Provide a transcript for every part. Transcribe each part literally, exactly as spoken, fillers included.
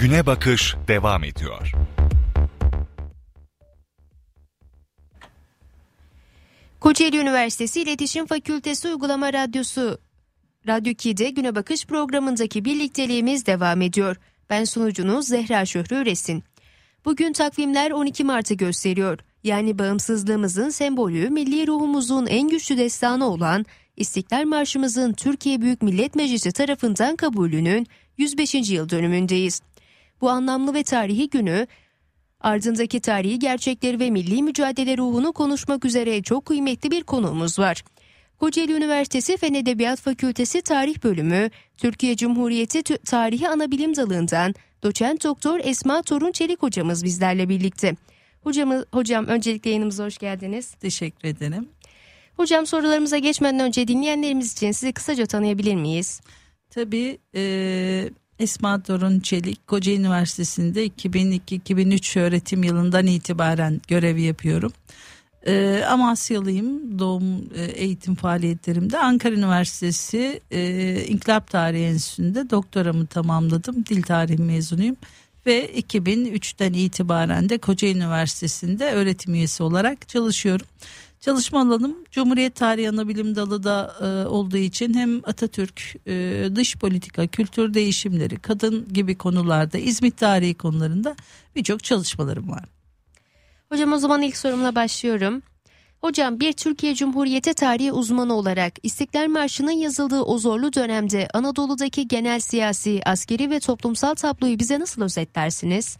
Güne Bakış devam ediyor. Kocaeli Üniversitesi İletişim Fakültesi Uygulama Radyosu Radyo iki'de Güne Bakış programındaki birlikteliğimiz devam ediyor. Ben sunucunuz Zehra Şöhrü Üresin. Bugün takvimler on iki Mart'ı gösteriyor. Yani bağımsızlığımızın sembolü, milli ruhumuzun en güçlü destanı olan İstiklal Marşımızın Türkiye Büyük Millet Meclisi tarafından kabulünün yüz beşinci yıl dönümündeyiz. Bu anlamlı ve tarihi günü, ardındaki tarihi gerçekleri ve milli mücadele ruhunu konuşmak üzere çok kıymetli bir konuğumuz var. Kocaeli Üniversitesi Fen Edebiyat Fakültesi Tarih Bölümü, Türkiye Cumhuriyeti Tarihi Anabilim Dalı'ndan Doçent Doktor Esma Torun Çelik hocamız bizlerle birlikte. Hocam, hocam öncelikle yayınımıza hoş geldiniz. Teşekkür ederim. Hocam sorularımıza geçmeden önce dinleyenlerimiz için sizi kısaca tanıyabilir miyiz? Tabii e, Esma Torun Çelik, Kocaeli Üniversitesi'nde iki bin iki iki bin üç öğretim yılından itibaren görev yapıyorum. E, Amasyalıyım, doğum e, eğitim faaliyetlerimde. Ankara Üniversitesi e, İnkılap Tarihi Enstitüsü'nde doktoramı tamamladım. Dil tarihi mezunuyum. Ve iki bin üçten itibaren de Kocaeli Üniversitesi'nde öğretim üyesi olarak çalışıyorum. Çalışma alanım Cumhuriyet Tarihi Anabilim Dalı da e, olduğu için hem Atatürk, e, dış politika, kültür değişimleri, kadın gibi konularda, İzmit tarihi konularında birçok çalışmalarım var. Hocam o zaman ilk sorumla başlıyorum. Hocam bir Türkiye Cumhuriyeti tarihi uzmanı olarak İstiklal Marşı'nın yazıldığı o zorlu dönemde Anadolu'daki genel siyasi, askeri ve toplumsal tabloyu bize nasıl özetlersiniz?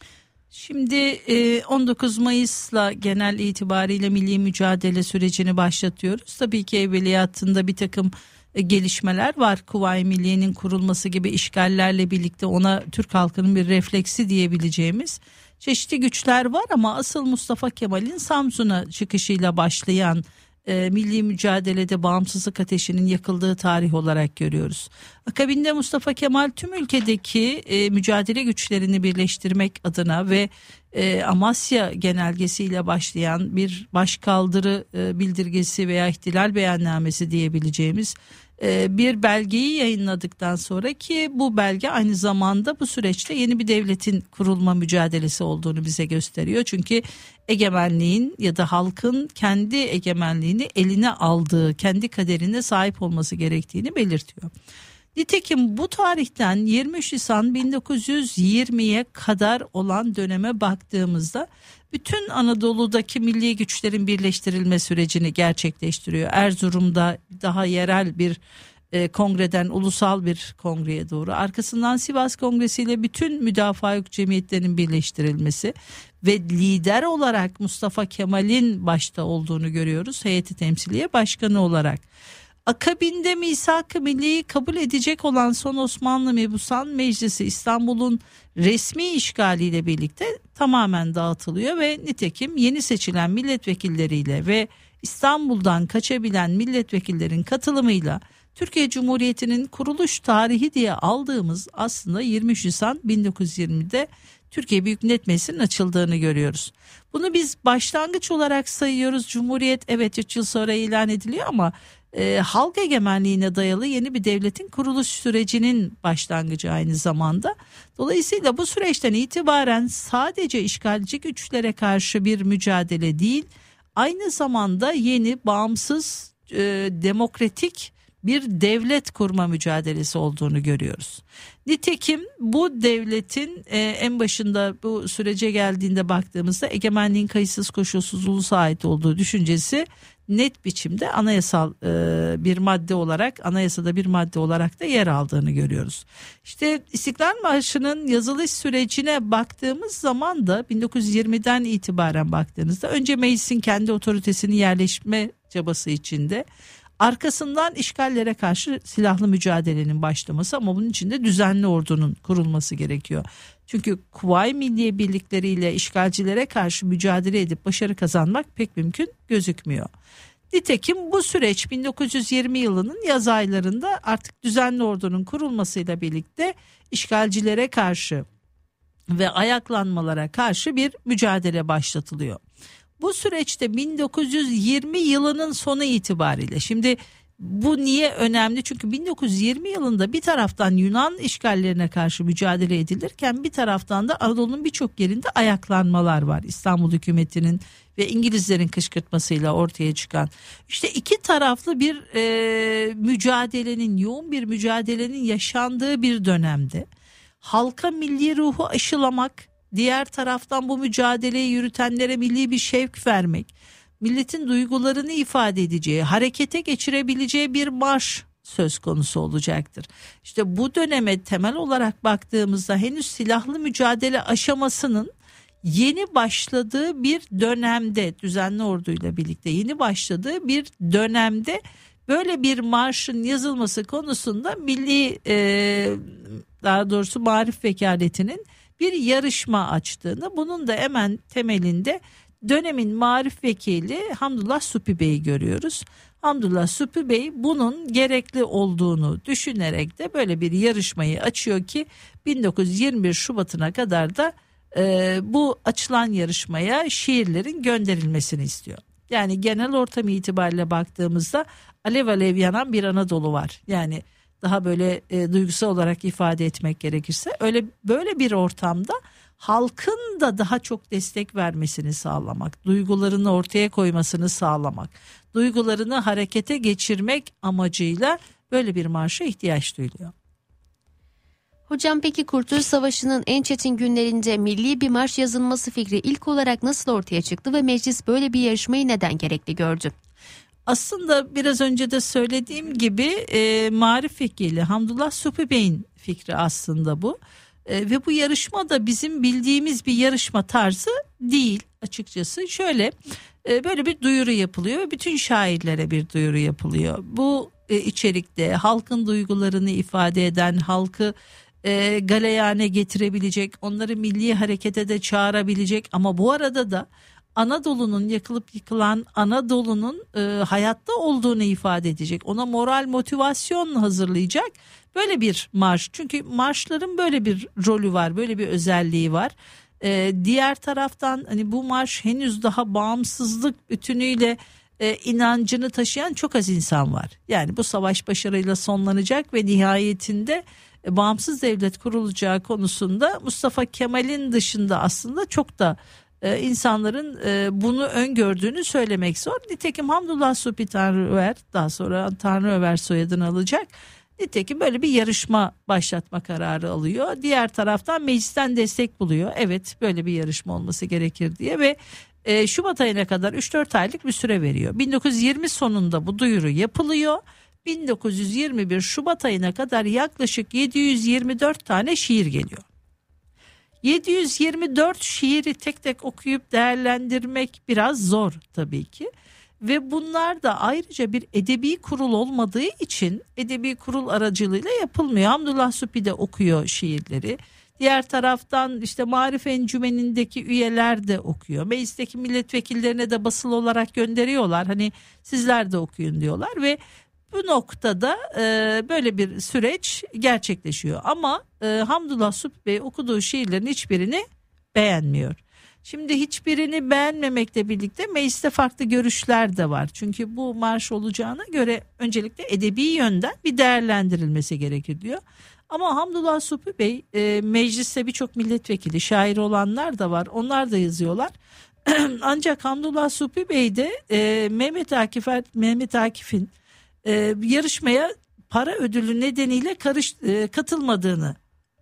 Şimdi on dokuz Mayıs'la genel itibariyle milli mücadele sürecini başlatıyoruz. Tabii ki evveliyatında bir takım gelişmeler var. Kuvayi Milliye'nin kurulması gibi işgallerle birlikte ona Türk halkının bir refleksi diyebileceğimiz çeşitli güçler var ama asıl Mustafa Kemal'in Samsun'a çıkışıyla başlayan e, milli mücadelede bağımsızlık ateşinin yakıldığı tarih olarak görüyoruz. Akabinde Mustafa Kemal tüm ülkedeki e, mücadele güçlerini birleştirmek adına ve e, Amasya genelgesiyle başlayan bir başkaldırı e, bildirgesi veya ihtilal beyannamesi diyebileceğimiz bir belgeyi yayınladıktan sonra, ki bu belge aynı zamanda bu süreçte yeni bir devletin kurulma mücadelesi olduğunu bize gösteriyor. Çünkü egemenliğin ya da halkın kendi egemenliğini eline aldığı, kendi kaderine sahip olması gerektiğini belirtiyor. Nitekim bu tarihten yirmi üç Nisan bin dokuz yüz yirmiye kadar olan döneme baktığımızda bütün Anadolu'daki milli güçlerin birleştirilme sürecini gerçekleştiriyor. Erzurum'da daha yerel bir e, kongreden ulusal bir kongreye doğru, arkasından Sivas Kongresi ile bütün müdafaa hukuk cemiyetlerinin birleştirilmesi ve lider olarak Mustafa Kemal'in başta olduğunu görüyoruz, heyeti temsiliye başkanı olarak. Akabinde Misak-ı Milli'yi kabul edecek olan son Osmanlı Mebusan Meclisi İstanbul'un resmi işgaliyle birlikte tamamen dağıtılıyor ve nitekim yeni seçilen milletvekilleriyle ve İstanbul'dan kaçabilen milletvekillerin katılımıyla Türkiye Cumhuriyeti'nin kuruluş tarihi diye aldığımız aslında yirmi üç Nisan bin dokuz yüz yirmide Türkiye Büyük Millet Meclisi'nin açıldığını görüyoruz. Bunu biz başlangıç olarak sayıyoruz. Cumhuriyet evet üç yıl sonra ilan ediliyor ama E, halk egemenliğine dayalı yeni bir devletin kuruluş sürecinin başlangıcı aynı zamanda. Dolayısıyla bu süreçten itibaren sadece işgalci güçlere karşı bir mücadele değil, aynı zamanda yeni bağımsız e, demokratik bir devlet kurma mücadelesi olduğunu görüyoruz. Nitekim bu devletin e, en başında bu sürece geldiğinde baktığımızda egemenliğin kayıtsız koşulsuz ulusa ait olduğu düşüncesi net biçimde anayasal e, bir madde olarak, anayasada bir madde olarak da yer aldığını görüyoruz. İşte İstiklal Marşı'nın yazılış sürecine baktığımız zaman da bin dokuz yüz yirmiden itibaren baktığınızda önce meclisin kendi otoritesini yerleşme çabası içinde, arkasından işgallere karşı silahlı mücadelenin başlaması ama bunun için de düzenli ordunun kurulması gerekiyor. Çünkü Kuvayi Milliye birlikleriyle işgalcilere karşı mücadele edip başarı kazanmak pek mümkün gözükmüyor. Nitekim bu süreç bin dokuz yüz yirmi yılının yaz aylarında artık düzenli ordunun kurulmasıyla birlikte işgalcilere karşı ve ayaklanmalara karşı bir mücadele başlatılıyor. Bu süreçte bin dokuz yüz yirmi yılının sonu itibariyle, şimdi Bu niye önemli? Çünkü bin dokuz yüz yirmi yılında bir taraftan Yunan işgallerine karşı mücadele edilirken bir taraftan da Anadolu'nun birçok yerinde ayaklanmalar var. İstanbul hükümetinin ve İngilizlerin kışkırtmasıyla ortaya çıkan. İşte iki taraflı bir e, mücadelenin, yoğun bir mücadelenin yaşandığı bir dönemde halka milli ruhu aşılamak, diğer taraftan bu mücadeleyi yürütenlere milli bir şevk vermek, milletin duygularını ifade edeceği, harekete geçirebileceği bir marş söz konusu olacaktır. İşte bu döneme temel olarak baktığımızda henüz silahlı mücadele aşamasının yeni başladığı bir dönemde, düzenli orduyla birlikte yeni başladığı bir dönemde böyle bir marşın yazılması konusunda milli e, daha doğrusu Maarif Vekaleti'nin bir yarışma açtığını, bunun da hemen temelinde dönemin Maarif Vekili Hamdullah Supi Bey'i görüyoruz. Hamdullah Supi Bey bunun gerekli olduğunu düşünerek de böyle bir yarışmayı açıyor ki bin dokuz yüz yirmi bir Şubat'ına kadar da e, bu açılan yarışmaya şiirlerin gönderilmesini istiyor. Yani genel ortam itibariyle baktığımızda alev alev yanan bir Anadolu var. Yani daha böyle e, duygusal olarak ifade etmek gerekirse öyle böyle bir ortamda halkın da daha çok destek vermesini sağlamak, duygularını ortaya koymasını sağlamak, duygularını harekete geçirmek amacıyla böyle bir marşa ihtiyaç duyuluyor. Hocam peki Kurtuluş Savaşı'nın en çetin günlerinde milli bir marş yazılması fikri ilk olarak nasıl ortaya çıktı ve meclis böyle bir yarışmayı neden gerekli gördü? Aslında biraz önce de söylediğim gibi e, Maarif Vekili Hamdullah Supi Bey'in fikri aslında bu. E, ve bu yarışma da bizim bildiğimiz bir yarışma tarzı değil açıkçası. Şöyle e, böyle bir duyuru yapılıyor ve bütün şairlere bir duyuru yapılıyor. Bu e, içerikte halkın duygularını ifade eden, halkı e, galeyane getirebilecek, onları milli harekete de çağırabilecek ama bu arada da Anadolu'nun yakılıp yıkılan Anadolu'nun e, hayatta olduğunu ifade edecek, ona moral motivasyon hazırlayacak böyle bir marş. Çünkü marşların böyle bir rolü var, böyle bir özelliği var. E, diğer taraftan hani bu marş henüz daha bağımsızlık bütünüyle e, inancını taşıyan çok az insan var. Yani bu savaş başarıyla sonlanacak ve nihayetinde e, bağımsız devlet kurulacağı konusunda Mustafa Kemal'in dışında aslında çok da Ee, insanların e, bunu öngördüğünü söylemek zor. Nitekim Hamdullah Supi Tanrıöver, daha sonra Tanrıöver soyadını alacak. Nitekim böyle bir yarışma başlatma kararı alıyor. Diğer taraftan meclisten destek buluyor. Evet, böyle bir yarışma olması gerekir diye ve e, Şubat ayına kadar üç dört aylık bir süre veriyor. bin dokuz yüz yirmi sonunda bu duyuru yapılıyor. bin dokuz yüz yirmi bir Şubat ayına kadar yaklaşık yedi yüz yirmi dört tane şiir geliyor. yedi yüz yirmi dört şiiri tek tek okuyup değerlendirmek biraz zor tabii ki. Ve bunlar da ayrıca bir edebi kurul olmadığı için edebi kurul aracılığıyla yapılmıyor. Hamdullah Supi de okuyor şiirleri. Diğer taraftan işte Maarif Encümeni'ndeki üyeler de okuyor. Meclisteki milletvekillerine de basılı olarak gönderiyorlar. Hani sizler de okuyun diyorlar ve bu noktada e, böyle bir süreç gerçekleşiyor. Ama e, Hamdullah Supi Bey okuduğu şiirlerin hiçbirini beğenmiyor. Şimdi hiçbirini beğenmemekle birlikte mecliste farklı görüşler de var. Çünkü bu marş olacağına göre öncelikle edebi yönden bir değerlendirilmesi gerekir diyor. Ama Hamdullah Supi Bey e, mecliste birçok milletvekili, şair olanlar da var. Onlar da yazıyorlar. Ancak Hamdullah Supi Bey de e, Mehmet Akif Mehmet Akif'in e, yarışmaya para ödülü nedeniyle karış, e, katılmadığını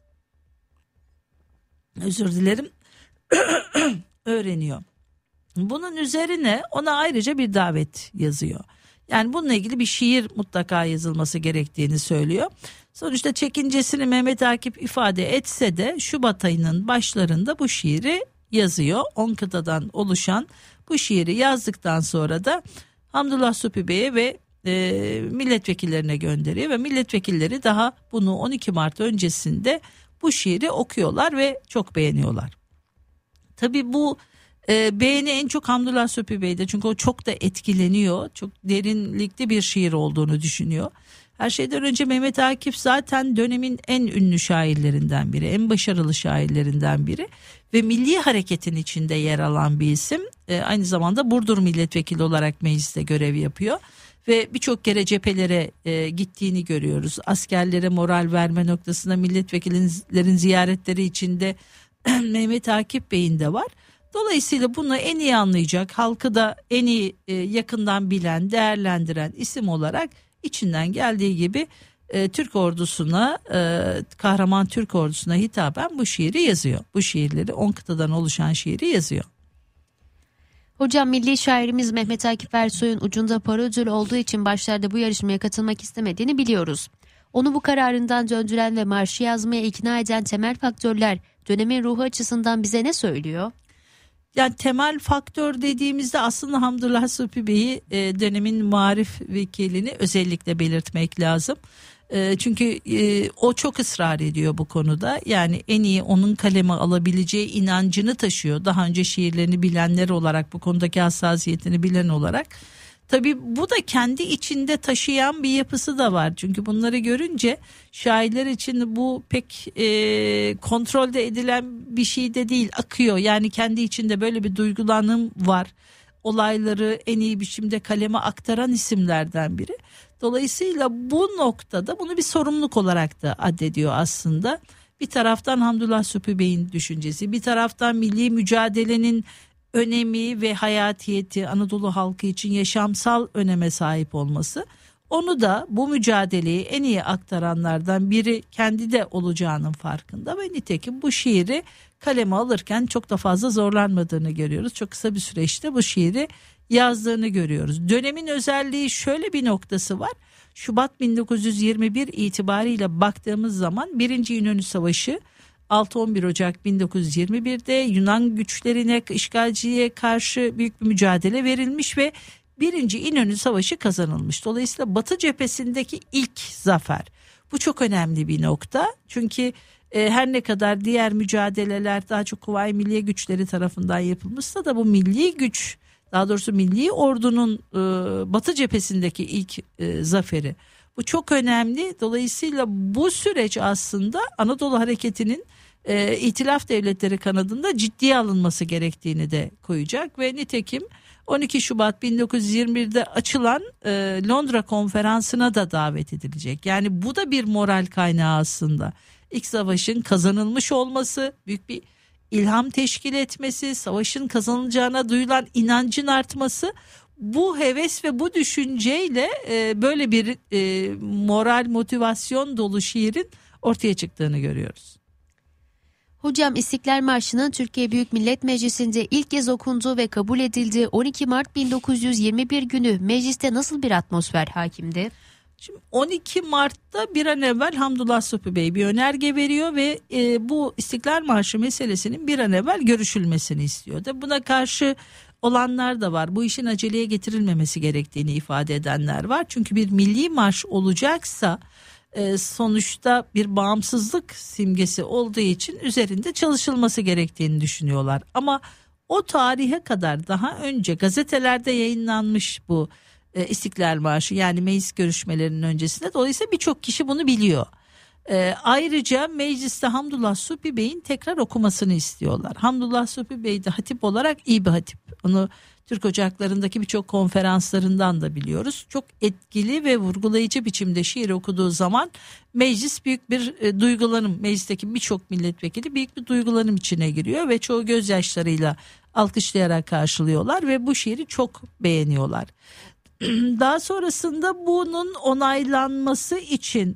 özür dilerim öğreniyor. Bunun üzerine ona ayrıca bir davet yazıyor. Yani bununla ilgili bir şiir mutlaka yazılması gerektiğini söylüyor. Sonuçta çekincesini Mehmet Akif ifade etse de Şubat ayının başlarında bu şiiri yazıyor. on kıtadan oluşan bu şiiri yazdıktan sonra da Hamdullah Supi Bey'e ve e, milletvekillerine gönderiyor ve milletvekilleri daha bunu on iki Mart öncesinde bu şiiri okuyorlar ve çok beğeniyorlar. Tabii bu e, beğeni en çok Hamdullah Supi Bey'de, çünkü o çok da etkileniyor, çok derinlikli bir şiir olduğunu düşünüyor. Her şeyden önce Mehmet Akif zaten dönemin en ünlü şairlerinden biri, en başarılı şairlerinden biri ve milli hareketin içinde yer alan bir isim. E, aynı zamanda Burdur milletvekili olarak mecliste görev yapıyor ve birçok kere cephelere e, gittiğini görüyoruz. Askerlere moral verme noktasında milletvekillerin ziyaretleri içinde Mehmet Akif Bey'in de var. Dolayısıyla bunu en iyi anlayacak, halkı da en iyi e, yakından bilen, değerlendiren isim olarak içinden geldiği gibi e, Türk ordusuna, e, kahraman Türk ordusuna hitaben bu şiiri yazıyor. Bu şiirleri on kıtadan oluşan şiiri yazıyor. Hocam, milli şairimiz Mehmet Akif Ersoy'un ucunda para ödülü olduğu için başlarda bu yarışmaya katılmak istemediğini biliyoruz. Onu bu kararından döndüren ve marşı yazmaya ikna eden temel faktörler dönemin ruhu açısından bize ne söylüyor? Yani temel faktör dediğimizde aslında Hamdullah Supi Bey'i e, dönemin muharif vekilini özellikle belirtmek lazım. E, çünkü e, o çok ısrar ediyor bu konuda. Yani en iyi onun kaleme alabileceği inancını taşıyor. Daha önce şiirlerini bilenler olarak, bu konudaki hassasiyetini bilen olarak. Tabii bu da kendi içinde taşıyan bir yapısı da var. Çünkü bunları görünce şairler için bu pek e, kontrolde edilen bir şey de değil, akıyor. Yani kendi içinde böyle bir duygulanım var. Olayları en iyi biçimde kaleme aktaran isimlerden biri. Dolayısıyla bu noktada bunu bir sorumluluk olarak da addediyor aslında. Bir taraftan Hamdullah Supi Bey'in düşüncesi, bir taraftan milli mücadelenin önemi ve hayatiyeti, Anadolu halkı için yaşamsal öneme sahip olması, onu da bu mücadeleyi en iyi aktaranlardan biri kendi de olacağının farkında ve nitekim bu şiiri kaleme alırken çok da fazla zorlanmadığını görüyoruz. Çok kısa bir süreçte bu şiiri yazdığını görüyoruz. Dönemin özelliği şöyle bir noktası var. Şubat bin dokuz yüz yirmi bir itibariyle baktığımız zaman Birinci İnönü Savaşı altı on bir Ocak bin dokuz yüz yirmi bir'de Yunan güçlerine, işgalciye karşı büyük bir mücadele verilmiş ve Birinci İnönü Savaşı kazanılmış. Dolayısıyla Batı cephesindeki ilk zafer. Bu çok önemli bir nokta. Çünkü e, her ne kadar diğer mücadeleler daha çok Kuvayi Milliye güçleri tarafından yapılmışsa da bu milli güç, daha doğrusu milli ordunun e, Batı cephesindeki ilk e, zaferi. Bu çok önemli. Dolayısıyla bu süreç aslında Anadolu Hareketi'nin e, İtilaf Devletleri kanadında ciddiye alınması gerektiğini de koyacak ve nitekim on iki Şubat bin dokuz yüz yirmi bir'de açılan e, Londra Konferansı'na da davet edilecek. Yani bu da bir moral kaynağı aslında. İlk savaşın kazanılmış olması, büyük bir ilham teşkil etmesi, savaşın kazanılacağına duyulan inancın artması, bu heves ve bu düşünceyle e, böyle bir e, moral, motivasyon dolu şiirin ortaya çıktığını görüyoruz. Hocam, İstiklal Marşı'nın Türkiye Büyük Millet Meclisi'nde ilk kez okunduğu ve kabul edildiği on iki Mart bin dokuz yüz yirmi bir günü mecliste nasıl bir atmosfer hakimdi? Şimdi on iki Mart'ta bir an evvel Hamdullah Supi Bey bir önerge veriyor ve e, bu İstiklal Marşı meselesinin bir an evvel görüşülmesini istiyor. Da buna karşı olanlar da var. Bu işin aceleye getirilmemesi gerektiğini ifade edenler var. Çünkü bir milli marş olacaksa e, sonuçta bir bağımsızlık simgesi olduğu için üzerinde çalışılması gerektiğini düşünüyorlar. Ama o tarihe kadar daha önce gazetelerde yayınlanmış bu e, İstiklal Marşı, yani meclis görüşmelerinin öncesinde. Dolayısıyla birçok kişi bunu biliyor. E, ayrıca mecliste Hamdullah Supi Bey'in tekrar okumasını istiyorlar. Hamdullah Supi Bey de hatip olarak iyi bir hatip. Onu Türk Ocakları'ndaki birçok konferanslarından da biliyoruz. Çok etkili ve vurgulayıcı biçimde şiir okuduğu zaman meclis büyük bir e, duygulanım, meclisteki birçok milletvekili büyük bir duygulanım içine giriyor ve çoğu gözyaşlarıyla alkışlayarak karşılıyorlar ve bu şiiri çok beğeniyorlar. Daha sonrasında bunun onaylanması için,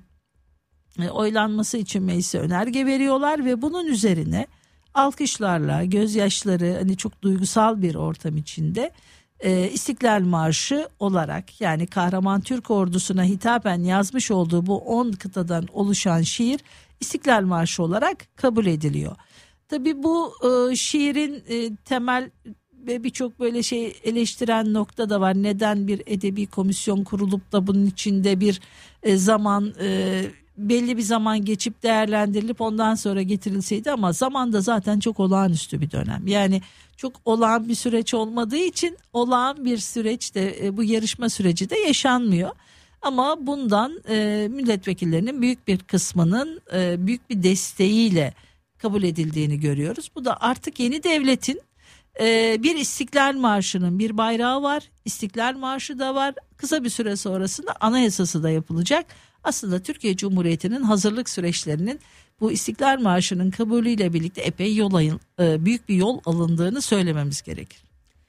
oylanması için meclise önerge veriyorlar ve bunun üzerine alkışlarla, gözyaşları, hani çok duygusal bir ortam içinde e, İstiklal Marşı olarak, yani kahraman Türk ordusuna hitaben yazmış olduğu bu on kıtadan oluşan şiir İstiklal Marşı olarak kabul ediliyor. Tabii bu e, şiirin e, temel ve birçok böyle şey eleştiren nokta da var. Neden bir edebi komisyon kurulup da bunun içinde bir e, zaman e, belli bir zaman geçip değerlendirilip ondan sonra getirilseydi, ama zaman da zaten çok olağanüstü bir dönem. Yani çok olağan bir süreç olmadığı için olağan bir süreç de e, bu yarışma süreci de yaşanmıyor. Ama bundan e, milletvekillerinin büyük bir kısmının e, büyük bir desteğiyle kabul edildiğini görüyoruz. Bu da artık yeni devletin Ee, bir İstiklal Marşı'nın bir bayrağı var, İstiklal Marşı da var. Kısa bir süre sonrasında anayasası da yapılacak. Aslında Türkiye Cumhuriyeti'nin hazırlık süreçlerinin bu İstiklal Marşı'nın kabulüyle birlikte epey yol ayın, büyük bir yol alındığını söylememiz gerekir.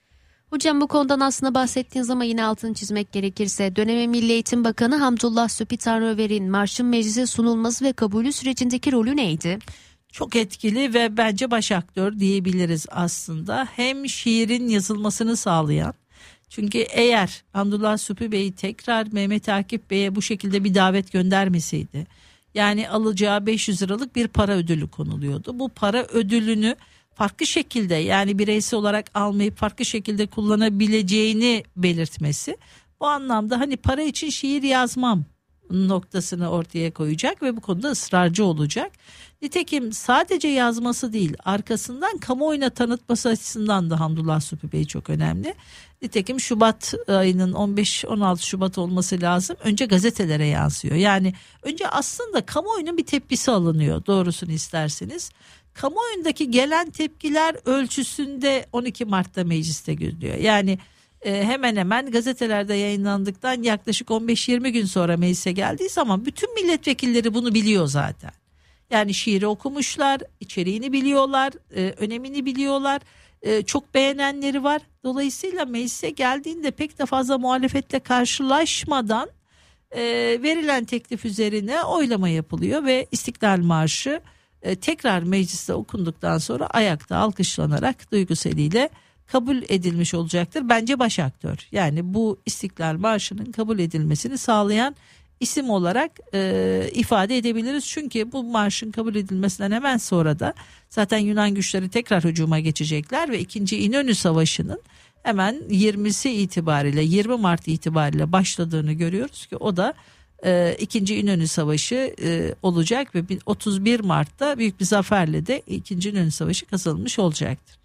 Hocam bu konudan aslında bahsettiğiniz ama yine altını çizmek gerekirse dönemin Milli Eğitim Bakanı Hamdullah Süpi Tanrıver'in marşın meclise sunulması ve kabulü sürecindeki rolü neydi? Çok etkili ve bence baş aktör diyebiliriz aslında. Hem şiirin yazılmasını sağlayan, çünkü eğer Hamdullah Süpi Bey tekrar Mehmet Akif Bey'e bu şekilde bir davet göndermeseydi, yani alacağı beş yüz liralık bir para ödülü konuluyordu. Bu para ödülünü farklı şekilde, yani bireysel olarak almayıp farklı şekilde kullanabileceğini belirtmesi, bu anlamda hani para için şiir yazmam noktasını ortaya koyacak ve bu konuda ısrarcı olacak. Nitekim sadece yazması değil, arkasından kamuoyuna tanıtması açısından da Hamdullah Süpi Bey çok önemli. Nitekim Şubat ayının on beş on altı Şubat olması lazım. Önce gazetelere yansıyor. Yani önce aslında kamuoyunun bir tepkisi alınıyor, doğrusunu isterseniz. Kamuoyundaki gelen tepkiler ölçüsünde on iki Mart'ta mecliste görülüyor. Yani e, hemen hemen gazetelerde yayınlandıktan yaklaşık on beş yirmi gün sonra meclise geldiği zaman bütün milletvekilleri bunu biliyor zaten. Yani şiiri okumuşlar, içeriğini biliyorlar, e, önemini biliyorlar. E, çok beğenenleri var. Dolayısıyla meclise geldiğinde pek de fazla muhalefetle karşılaşmadan e, verilen teklif üzerine oylama yapılıyor ve İstiklal Marşı e, tekrar mecliste okunduktan sonra ayakta alkışlanarak duyguseliyle kabul edilmiş olacaktır. Bence baş aktör. Yani bu İstiklal Marşı'nın kabul edilmesini sağlayan isim olarak e, ifade edebiliriz. Çünkü bu marşın kabul edilmesinden hemen sonra da zaten Yunan güçleri tekrar hücuma geçecekler ve ikinci İnönü Savaşı'nın hemen yirmisi itibariyle yirmi Mart itibariyle başladığını görüyoruz ki o da e, ikinci İnönü Savaşı e, olacak ve otuz bir Mart'ta büyük bir zaferle de ikinci İnönü Savaşı kazanılmış olacaktır.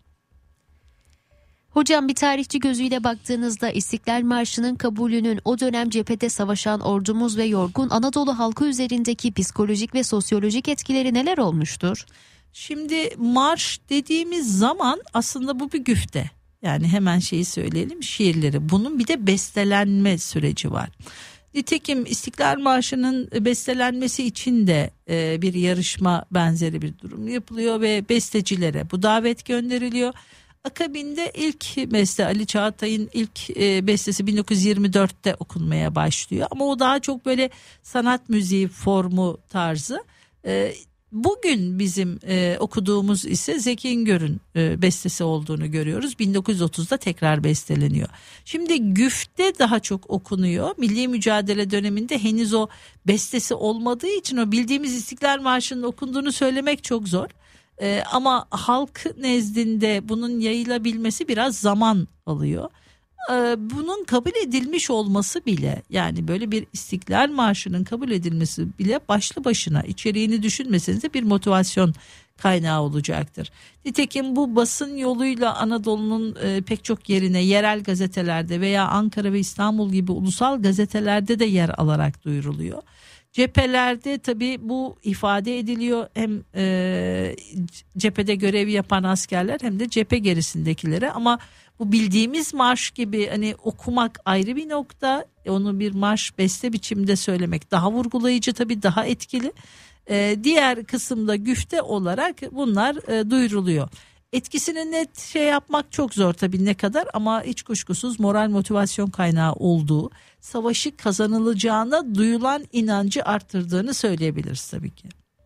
Hocam bir tarihçi gözüyle baktığınızda İstiklal Marşı'nın kabulünün o dönem cephede savaşan ordumuz ve yorgun Anadolu halkı üzerindeki psikolojik ve sosyolojik etkileri neler olmuştur? Şimdi marş dediğimiz zaman aslında bu bir güfte. Yani hemen şeyi söyleyelim, şiirleri. Bunun bir de bestelenme süreci var. Nitekim İstiklal Marşı'nın bestelenmesi için de e, bir yarışma benzeri bir durum yapılıyor ve bestecilere bu davet gönderiliyor. Akabinde ilk beste Ali Çağatay'ın ilk e, bestesi bin dokuz yüz yirmi dörtte okunmaya başlıyor. Ama o daha çok böyle sanat müziği formu tarzı. E, bugün bizim e, okuduğumuz ise Zeki İngör'ün e, bestesi olduğunu görüyoruz. bin dokuz yüz otuzda tekrar besteleniyor. Şimdi güfte daha çok okunuyor. Milli mücadele döneminde henüz o bestesi olmadığı için o bildiğimiz İstiklal Marşı'nın okunduğunu söylemek çok zor. Ee, ama halk nezdinde bunun yayılabilmesi biraz zaman alıyor. Ee, bunun kabul edilmiş olması bile, yani böyle bir İstiklal Marşı'nın kabul edilmesi bile başlı başına içeriğini düşünmeseniz de bir motivasyon kaynağı olacaktır. Nitekim bu basın yoluyla Anadolu'nun e, pek çok yerine yerel gazetelerde veya Ankara ve İstanbul gibi ulusal gazetelerde de yer alarak duyuruluyor. Cephelerde tabii bu ifade ediliyor, hem e, cephede görev yapan askerler hem de cephe gerisindekilere, ama bu bildiğimiz marş gibi hani okumak ayrı bir nokta, onu bir marş beste biçimde söylemek daha vurgulayıcı, tabii daha etkili. E, diğer kısımda güfte olarak bunlar e, duyuruluyor. Etkisini net şey yapmak çok zor tabii ne kadar, ama hiç kuşkusuz moral motivasyon kaynağı olduğu, savaşı kazanılacağına duyulan inancı arttırdığını söyleyebiliriz tabii ki.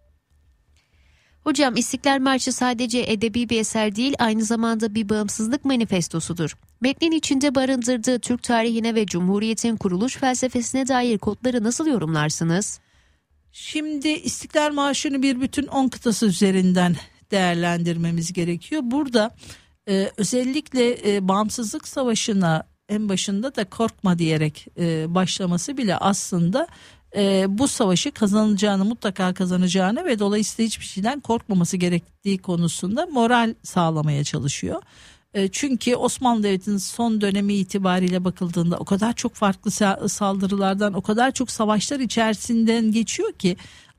Hocam İstiklal Marşı sadece edebi bir eser değil, aynı zamanda bir bağımsızlık manifestosudur. Metnin içinde barındırdığı Türk tarihine ve Cumhuriyet'in kuruluş felsefesine dair kodları nasıl yorumlarsınız? Şimdi İstiklal Marşı'nı bir bütün on kıtası üzerinden değerlendirmemiz gerekiyor. Burada e, özellikle e, bağımsızlık savaşına en başında da korkma diyerek e, başlaması bile aslında e, bu savaşı kazanacağını, mutlaka kazanacağını ve dolayısıyla hiçbir şeyden korkmaması gerektiği konusunda moral sağlamaya çalışıyor. E, çünkü Osmanlı Devleti'nin son dönemi itibariyle bakıldığında o kadar çok farklı saldırılardan, o kadar çok savaşlar içerisinden geçiyor ki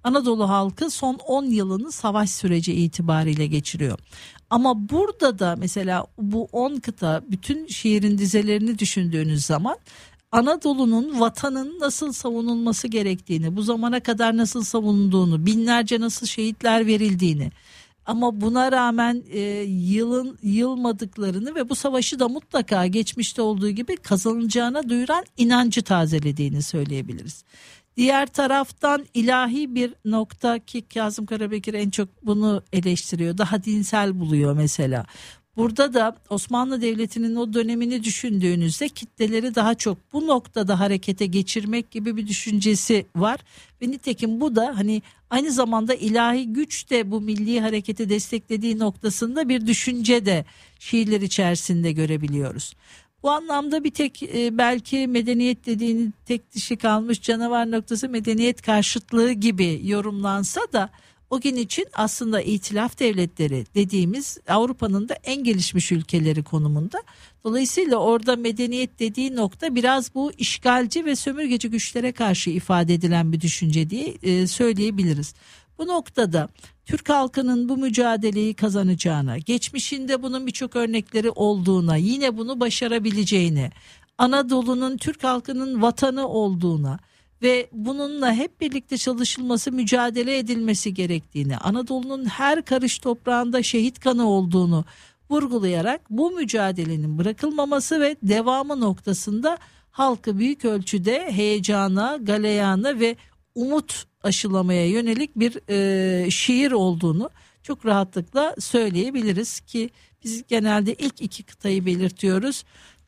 Anadolu halkı son on yılını savaş süreci itibariyle geçiriyor. Ama burada da mesela bu on kıta bütün şiirin dizelerini düşündüğünüz zaman Anadolu'nun vatanın nasıl savunulması gerektiğini, bu zamana kadar nasıl savunulduğunu, binlerce nasıl şehitler verildiğini ama buna rağmen e, yılın yılmadıklarını ve bu savaşı da mutlaka geçmişte olduğu gibi kazanılacağına duyuran inancı tazelediğini söyleyebiliriz. Diğer taraftan ilahi bir nokta ki Kazım Karabekir en çok bunu eleştiriyor. Daha dinsel buluyor mesela. Burada da Osmanlı Devleti'nin o dönemini düşündüğünüzde kitleleri daha çok bu noktada harekete geçirmek gibi bir düşüncesi var. Ve nitekim bu da hani aynı zamanda ilahi güç de bu milli hareketi desteklediği noktasında bir düşünce de şiirler içerisinde görebiliyoruz. Bu anlamda bir tek e, belki medeniyet dediğini tek dişi kalmış canavar noktası medeniyet karşıtlığı gibi yorumlansa da o gün için aslında İtilaf devletleri dediğimiz Avrupa'nın da en gelişmiş ülkeleri konumunda. Dolayısıyla orada medeniyet dediği nokta biraz bu işgalci ve sömürgeci güçlere karşı ifade edilen bir düşünce diye e, söyleyebiliriz. Bu noktada Türk halkının bu mücadeleyi kazanacağına, geçmişinde bunun birçok örnekleri olduğuna, yine bunu başarabileceğine, Anadolu'nun Türk halkının vatanı olduğuna ve bununla hep birlikte çalışılması, mücadele edilmesi gerektiğini, Anadolu'nun her karış toprağında şehit kanı olduğunu vurgulayarak bu mücadelenin bırakılmaması ve devamı noktasında halkı büyük ölçüde heyecana, galeyana ve umut aşılamaya yönelik bir e, şiir olduğunu çok rahatlıkla söyleyebiliriz ki biz genelde ilk iki kıtayı belirtiyoruz.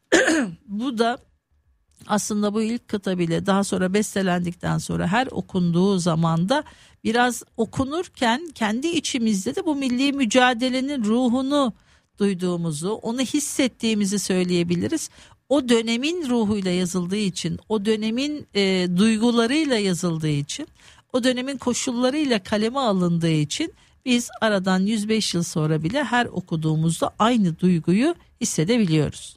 Bu da aslında bu ilk kıta bile daha sonra bestelendikten sonra her okunduğu zamanda biraz okunurken kendi içimizde de bu milli mücadelenin ruhunu duyduğumuzu, onu hissettiğimizi söyleyebiliriz. O dönemin ruhuyla yazıldığı için, o dönemin e, duygularıyla yazıldığı için, o dönemin koşullarıyla kaleme alındığı için biz aradan yüz beş yıl sonra bile her okuduğumuzda aynı duyguyu hissedebiliyoruz.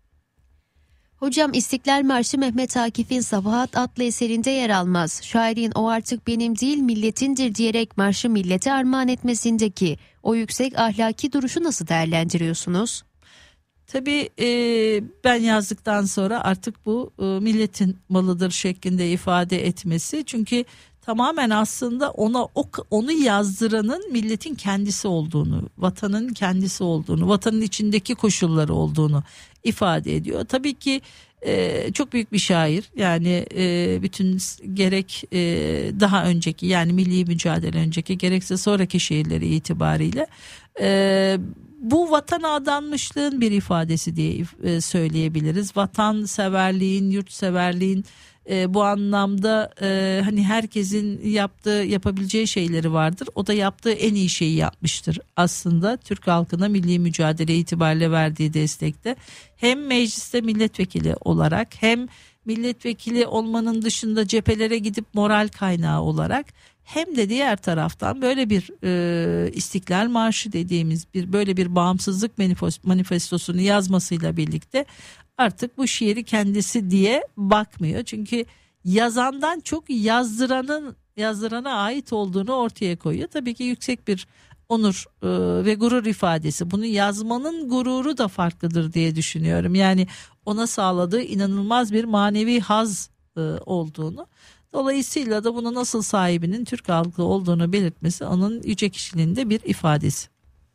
Hocam İstiklal Marşı Mehmet Akif'in Sabahat adlı eserinde yer almaz. Şairin o artık benim değil milletindir diyerek marşı millete armağan etmesindeki o yüksek ahlaki duruşu nasıl değerlendiriyorsunuz? Tabii e, ben yazdıktan sonra artık bu e, milletin malıdır şeklinde ifade etmesi. Çünkü tamamen aslında ona onu yazdıranın milletin kendisi olduğunu, vatanın kendisi olduğunu, vatanın içindeki koşulları olduğunu ifade ediyor. Tabii ki e, çok büyük bir şair. Yani e, bütün gerek e, daha önceki yani milli mücadele önceki gerekse sonraki şiirleri itibariyle e, bu vatana adanmışlığın bir ifadesi diye e, söyleyebiliriz. Vatanseverliğin, yurtseverliğin e, bu anlamda e, hani herkesin yaptığı yapabileceği şeyleri vardır. O da yaptığı en iyi şeyi yapmıştır aslında. Türk halkına milli mücadele itibariyle verdiği destekte hem mecliste milletvekili olarak hem milletvekili olmanın dışında cephelere gidip moral kaynağı olarak hem de diğer taraftan böyle bir e, İstiklal Marşı dediğimiz bir böyle bir bağımsızlık manifestosunu yazmasıyla birlikte artık bu şiiri kendisi diye bakmıyor. Çünkü yazandan çok yazdıranın yazdırana ait olduğunu ortaya koyuyor. Tabii ki yüksek bir onur e, ve gurur ifadesi. Bunu yazmanın gururu da farklıdır diye düşünüyorum. Yani ona sağladığı inanılmaz bir manevi haz e, olduğunu. Dolayısıyla da bunu nasıl sahibinin Türk halkı olduğunu belirtmesi onun yüce kişiliğinde bir ifadesi.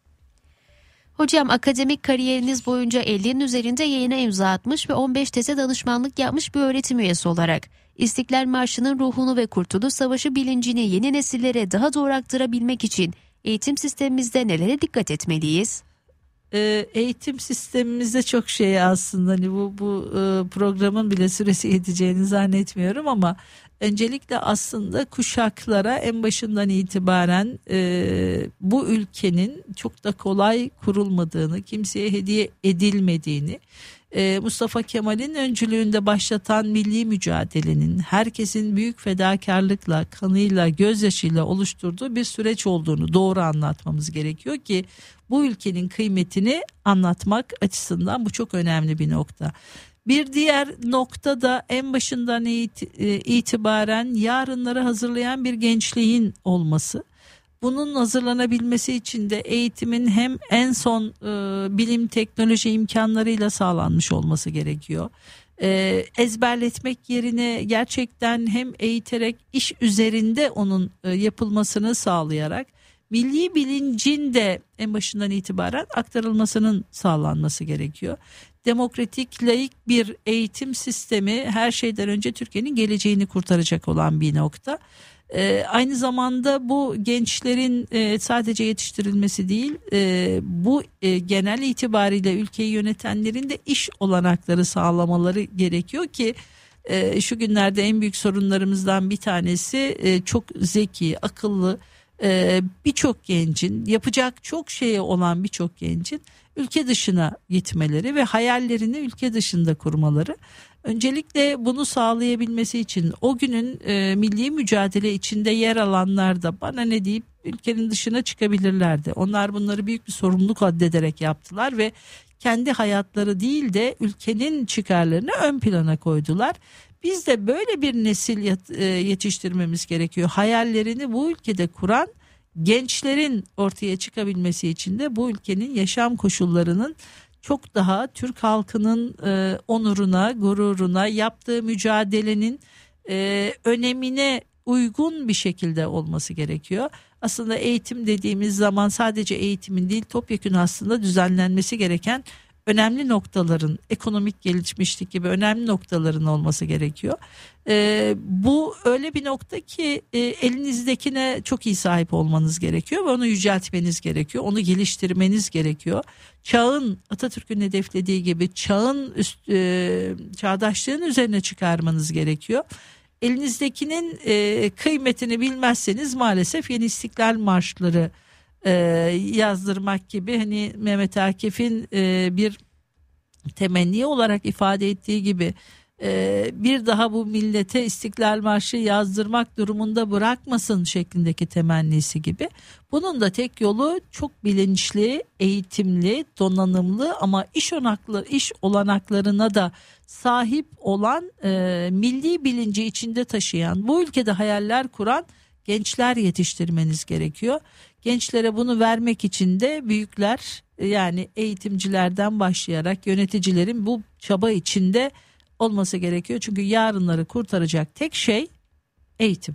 Hocam akademik kariyeriniz boyunca ellinin üzerinde yayına imza atmış ve on beş teze danışmanlık yapmış bir öğretim üyesi olarak İstiklal Marşı'nın ruhunu ve Kurtuluş Savaşı bilincini yeni nesillere daha doğru aktarabilmek için eğitim sistemimizde nelere dikkat etmeliyiz? Eğitim sistemimizde çok şey aslında hani bu bu programın bile süresi yeteceğini zannetmiyorum ama öncelikle aslında kuşaklara en başından itibaren e, bu ülkenin çok da kolay kurulmadığını, kimseye hediye edilmediğini, e, Mustafa Kemal'in öncülüğünde başlatan milli mücadelenin herkesin büyük fedakarlıkla, kanıyla, gözyaşıyla oluşturduğu bir süreç olduğunu doğru anlatmamız gerekiyor ki bu ülkenin kıymetini anlatmak açısından bu çok önemli bir nokta. Bir diğer nokta da en başından itibaren yarınları hazırlayan bir gençliğin olması. Bunun hazırlanabilmesi için de eğitimin hem en son e, bilim teknoloji imkanlarıyla sağlanmış olması gerekiyor. E, ezberletmek yerine gerçekten hem eğiterek iş üzerinde onun e, yapılmasını sağlayarak milli bilincin de en başından itibaren aktarılmasının sağlanması gerekiyor. Demokratik, laik bir eğitim sistemi her şeyden önce Türkiye'nin geleceğini kurtaracak olan bir nokta. Ee, aynı zamanda bu gençlerin e, sadece yetiştirilmesi değil, e, bu e, genel itibariyle ülkeyi yönetenlerin de iş olanakları sağlamaları gerekiyor ki e, şu günlerde en büyük sorunlarımızdan bir tanesi e, çok zeki, akıllı e, birçok gencin, yapacak çok şeyi olan birçok gencin ülke dışına gitmeleri ve hayallerini ülke dışında kurmaları. Öncelikle bunu sağlayabilmesi için o günün e, milli mücadele içinde yer alanlar da bana ne deyip ülkenin dışına çıkabilirlerdi. Onlar bunları büyük bir sorumluluk addederek yaptılar ve kendi hayatları değil de ülkenin çıkarlarını ön plana koydular. Biz de böyle bir nesil yetiştirmemiz gerekiyor. Hayallerini bu ülkede kuran gençlerin ortaya çıkabilmesi için de bu ülkenin yaşam koşullarının çok daha Türk halkının e, onuruna, gururuna, yaptığı mücadelenin e, önemine uygun bir şekilde olması gerekiyor. Aslında eğitim dediğimiz zaman sadece eğitimin değil, topyekün aslında düzenlenmesi gereken önemli noktaların, ekonomik gelişmişlik gibi önemli noktaların olması gerekiyor. Ee, bu öyle bir nokta ki e, elinizdekine çok iyi sahip olmanız gerekiyor ve onu yüceltmeniz gerekiyor, onu geliştirmeniz gerekiyor. Çağın, Atatürk'ün hedeflediği gibi çağın üst, e, çağdaşlığın üzerine çıkarmanız gerekiyor. Elinizdekinin e, kıymetini bilmezseniz maalesef yeni İstiklal Marşları e, yazdırmak gibi, hani Mehmet Akif'in e, bir temenni olarak ifade ettiği gibi e, bir daha bu millete İstiklal Marşı yazdırmak durumunda bırakmasın şeklindeki temennisi gibi. Bunun da tek yolu çok bilinçli, eğitimli, donanımlı ama iş olanaklı, iş olanaklarına da sahip olan, e, milli bilinci içinde taşıyan, bu ülkede hayaller kuran gençler yetiştirmeniz gerekiyor. Gençlere bunu vermek için de büyükler, yani eğitimcilerden başlayarak yöneticilerin bu çaba içinde olması gerekiyor. Çünkü yarınları kurtaracak tek şey eğitim.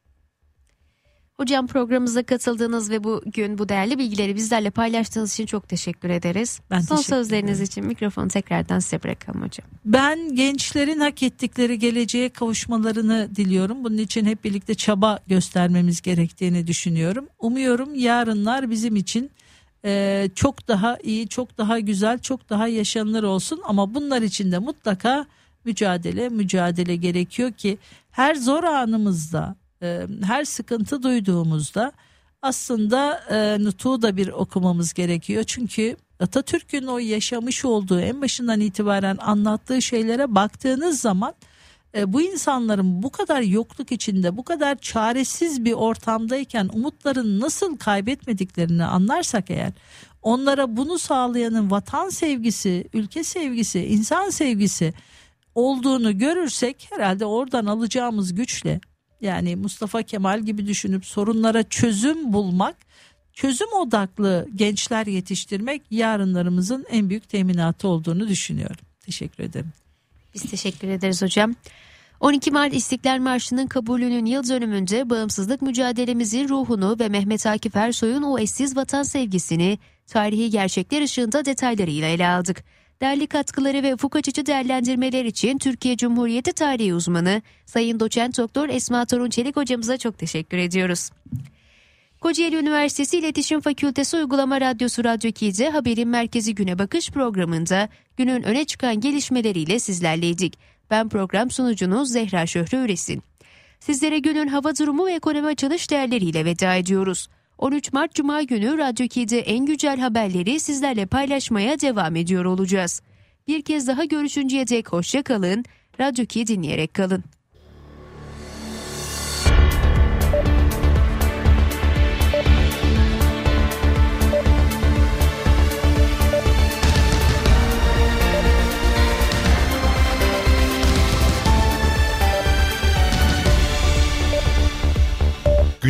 Hocam, programımıza katıldığınız ve bugün bu değerli bilgileri bizlerle paylaştığınız için çok teşekkür ederiz. Ben Son teşekkür sözleriniz ederim. için mikrofonu tekrardan size bırakalım hocam. Ben gençlerin hak ettikleri geleceğe kavuşmalarını diliyorum. Bunun için hep birlikte çaba göstermemiz gerektiğini düşünüyorum. Umuyorum yarınlar bizim için e, çok daha iyi, çok daha güzel, çok daha yaşanılır olsun. Ama bunlar için de mutlaka mücadele, mücadele gerekiyor ki her zor anımızda, her sıkıntı duyduğumuzda aslında e, Nutuk'u da bir okumamız gerekiyor. Çünkü Atatürk'ün o yaşamış olduğu, en başından itibaren anlattığı şeylere baktığınız zaman e, bu insanların bu kadar yokluk içinde, bu kadar çaresiz bir ortamdayken umutlarını nasıl kaybetmediklerini anlarsak eğer, onlara bunu sağlayanın vatan sevgisi, ülke sevgisi, insan sevgisi olduğunu görürsek herhalde oradan alacağımız güçle, yani Mustafa Kemal gibi düşünüp sorunlara çözüm bulmak, çözüm odaklı gençler yetiştirmek yarınlarımızın en büyük teminatı olduğunu düşünüyorum. Teşekkür ederim. Biz teşekkür ederiz hocam. on iki Mart İstiklal Marşı'nın kabulünün yıl dönümünde bağımsızlık mücadelemizin ruhunu ve Mehmet Akif Ersoy'un o eşsiz vatan sevgisini tarihi gerçekler ışığında detaylarıyla ele aldık. Değerli katkıları ve ufuk açıcı değerlendirmeler için Türkiye Cumhuriyeti Tarihi Uzmanı Sayın Doçent Doktor Esma Torun Çelik hocamıza çok teşekkür ediyoruz. Kocaeli Üniversitesi İletişim Fakültesi Uygulama Radyosu Radyo iki'de Haberin Merkezi Güne Bakış programında günün öne çıkan gelişmeleriyle sizlerleydik. Ben program sunucunuz Zehra Şöhrü Üresin. Sizlere günün hava durumu ve ekonomi açılış değerleriyle veda ediyoruz. on üç Mart Cuma günü Radyo iki'de en güncel haberleri sizlerle paylaşmaya devam ediyor olacağız. Bir kez daha görüşünceye dek hoşça kalın, Radyo iki'yi dinleyerek kalın.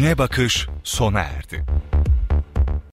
Güne Bakış sona erdi.